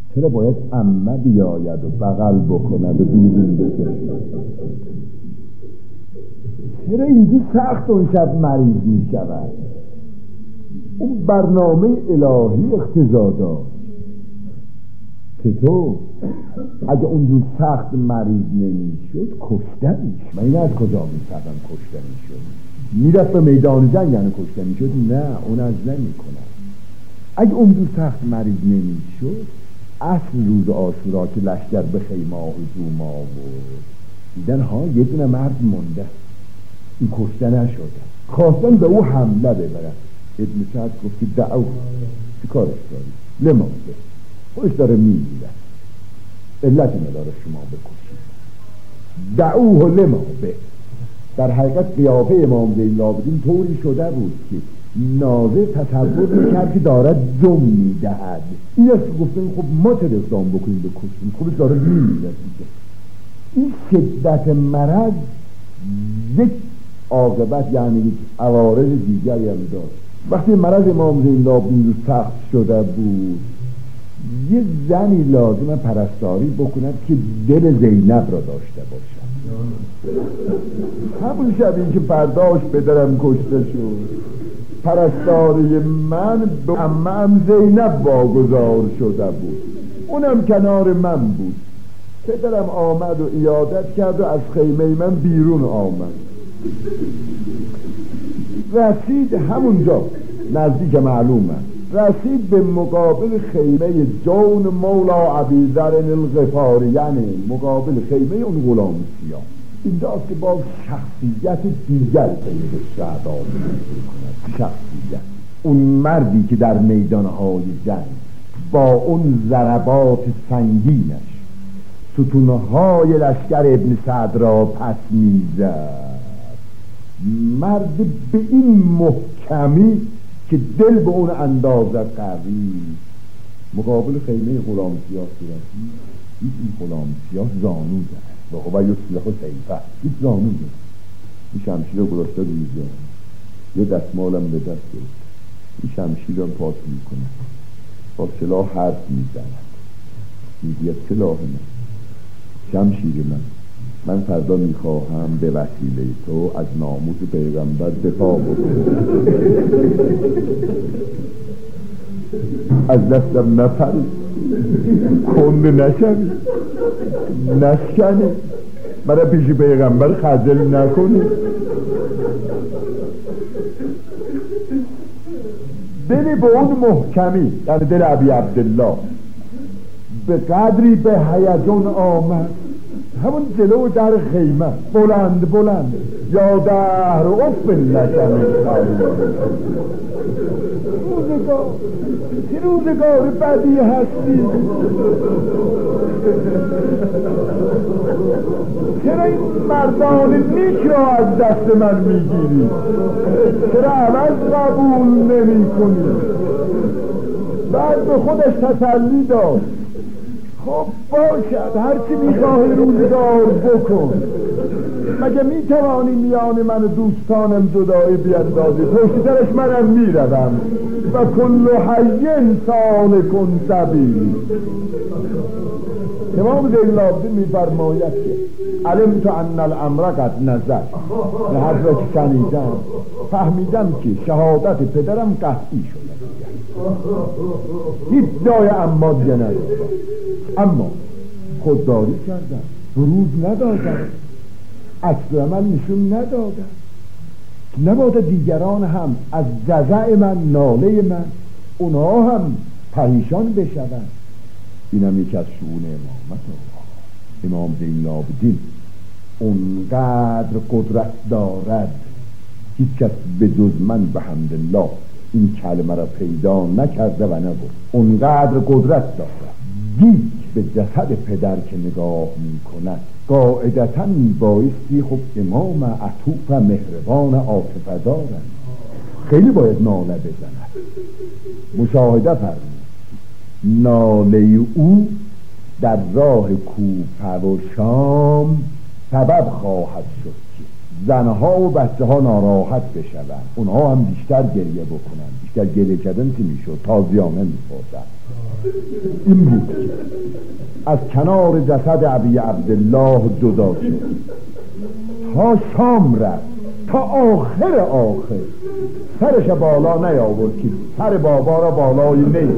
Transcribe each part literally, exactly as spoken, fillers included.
چرا باید عمه بیاید و بغل بکند و بیرون بکشد؟ چرا اینجور سخت اون شب مریض می شود؟ اون برنامه الهی اقتضا داشت. چطور؟ اگه اون دو سخت مریض نمی شد کشتنیش. من این از کجا می کردم کشتنی شد؟ میرفت به میدان جنگ یعنی کشتنی شد؟ نه، اون از نمی کنم. اگه اون دو سخت مریض نمی شد اصل روز عاشورا که لشکر به خیمه و زوم آورد دیدن ها یه دونه مرد مونده، این کشته نشده، خواستن به او حمله ببرن. ابن سعد گفت که دعو چی کارش داری؟ لمازه خودش داره میمیره، علتی نداره شما بکشید. دعوه لمازه. در حقیقت قیافه امام زین العابدین طوری شده بود که ناظر تصور میکرد که دارد دم میدهد. این است که گفتن خب ما چه اقدام بکنیم بکشیم، خودش داره میمیره دیگه. این شدت مرض یک عاقبت یعنی یک عوارض دیگری هم داشت. وقتی مرض امام زین العابدین سخت شده بود یه زنی لازم پرستاری بکند که دل زینب را داشته باشد. همون شبی که فرداش پدرم کشته شد پرستاری من به عمم زینب واگذار شده بود، اونم کنار من بود. پدرم آمد و عیادت کرد و از خیمه من بیرون آمد، رسید همونجا نزدیک معلومه، رسید به مقابل خیمه جون مولا ابیذر الغفاری، یعنی مقابل خیمه اون غلام سیاه. اینجاست که با شخصیت دیگر سید شهدا می‌کند. شخصیت اون مردی که در میدانهای جنگ با اون ضربات سنگینش ستونهای لشکر ابن سعد را پس میزد، مرد به این محکمی که دل به اون اندازه قوی مقابل خیمه غلام سیاه رسید. این غلام سیاه زانو زد و هو یسلح سیفه، این زانو زد، این شمشیر رو گذاشته روی، یه دستمالم به دست گرفت، این شمشیر رو پاس میکنه، با سلاح حرف میزند، میگه سلاح من، شمشیر من، من فردا میخواهم به وسیله تو از ناموس پیغمبر دفاع بکنم، از دستم نپری، کنده نشوی، نشکنی، برای پیش پیغمبر خجل نکنی. دل به اون محکمی یعنی دل ابی عبدالله به قدری به هیجان آمد، همون جلو در خیمه بلند بلند یا در افل لکن روزگار چه روزگار بدی هستی، چرا این مردان نیک را از دست من میگیری، چرا عوض قبول نمی کنی؟ بعد به خودش تسلی داد، خب باشد هرچی میخواهی روزگار بکن، مگه میتوانی میان من و دوستانم جدایی بیندازی؟ پشت سرش منم میروم و کل حی سالکن سبیل. امام زین العابدین میفرماید که علمت ان الامر قد نزل، به هر را که شنیدم فهمیدم که شهادت پدرم قطعی شده، هیچ جای اما دیگه ندارم، اما خودداری کردم، بروز ندادم، عکس عمل نشون ندادم، نباید دیگران هم از جزع من، ناله من، اونها هم پریشان بشوند. اینم یکی از شؤون امامت. امام زین العابدین اونقدر قدرت دارد هیچ کس به جز من بحمدالله این کلمه را پیدا نکرده و نگفت. اونقدر قدرت دارد. دید به جسد پدر که نگاه می کند قاعدتا می بایستی خب امام عطوف و مهربان عاطفه دارد، خیلی باید ناله بزند. مشاهده فرمود ناله او در راه کوفه و شام سبب خواهد شد که زنها و بچه ها ناراحت بشوند، اونها هم بیشتر گریه بکنند. بیشتر گریه کردن که میشد تازیانه میخوردن. این بود که از کنار جسد ابی عبدالله جدا شد، تا شام رفت، تا آخر آخر سرش بالا نیاورد که سر بابا را بالای نی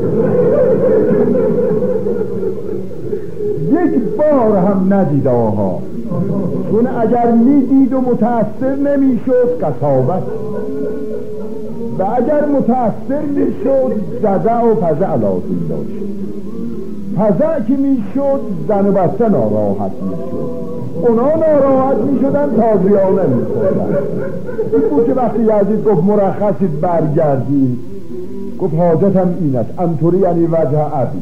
یک بار هم ندید آها، چون اگر میدید و متأثر نمیشد قصاوت، و اگر متأثر میشد زده و پزع لازم داشت. پزع که میشد زن و بچه ناراحت میشد، اونا ناراحت میشدن، تازیانه میخوردن. این بود که وقتی یزید گفت مرخصید برگردید، گفت حاجتم این است، انطوری یعنی وجه عبی.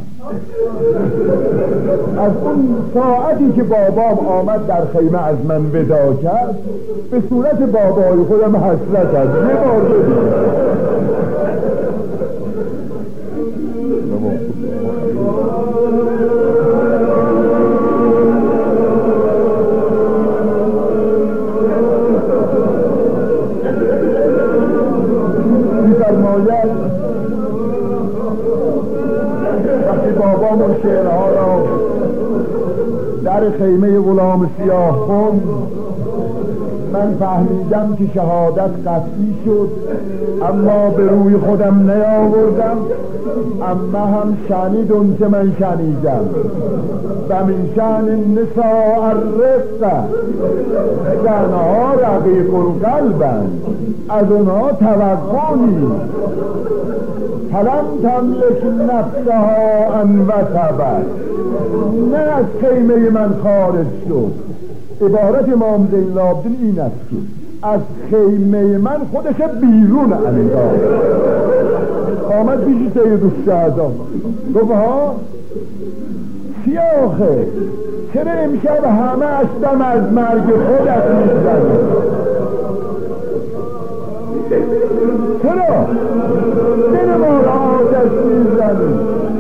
از اون ساعتی که بابام آمد در خیمه از من ودا کرد، به صورت بابای خودم حسرت از یه بار ببینم. وقتی بابامون شعرها را در خیمه غلام سیاه خوند، من فهمیدم که شهادت قطعی شد، اما به روی خودم نیاوردم. اما هم شنید اون که من شنیدم و من شأن النساء الرفق، زنها رقیق القلبند، از اونها توقع نیست. فلم تملک نفسها ان وثبت، نه از خیمه من خارج شد. عبارت امام زین العابدین این است که از خیمه من خودش بیرون انداخت. آمد پیش سید الشهدا گفت ها چی آخه، چرا امشب همه اشتم از مرگ خودت میزنی؟ چرا دل ما را آتش میزنی؟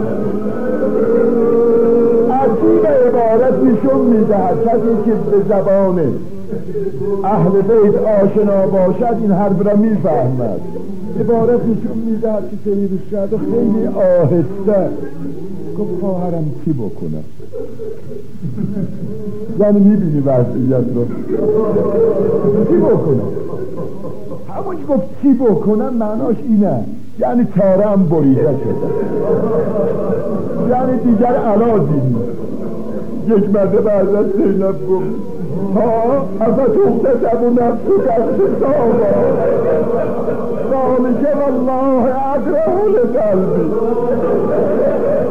عجیب عبارت نشون میدهد کسی که به زبان اهل بیت آشنا باشد این حرف را میفهمد. عبارت نشون میدهد که سید الشهدا خیلی آهسته گفت خواهرم چی بکنم؟ یعنی میبینی وضعیت رو، چی بکنم؟ همون که گفت چی بکنم معناش اینه یعنی چاره هم بریده شده، یعنی دیگر علاجی نیست. یک مرده بعد از زینب گفت ها افا تختتب و نفسو کشت سابا ذالک والله اکره لقلبی.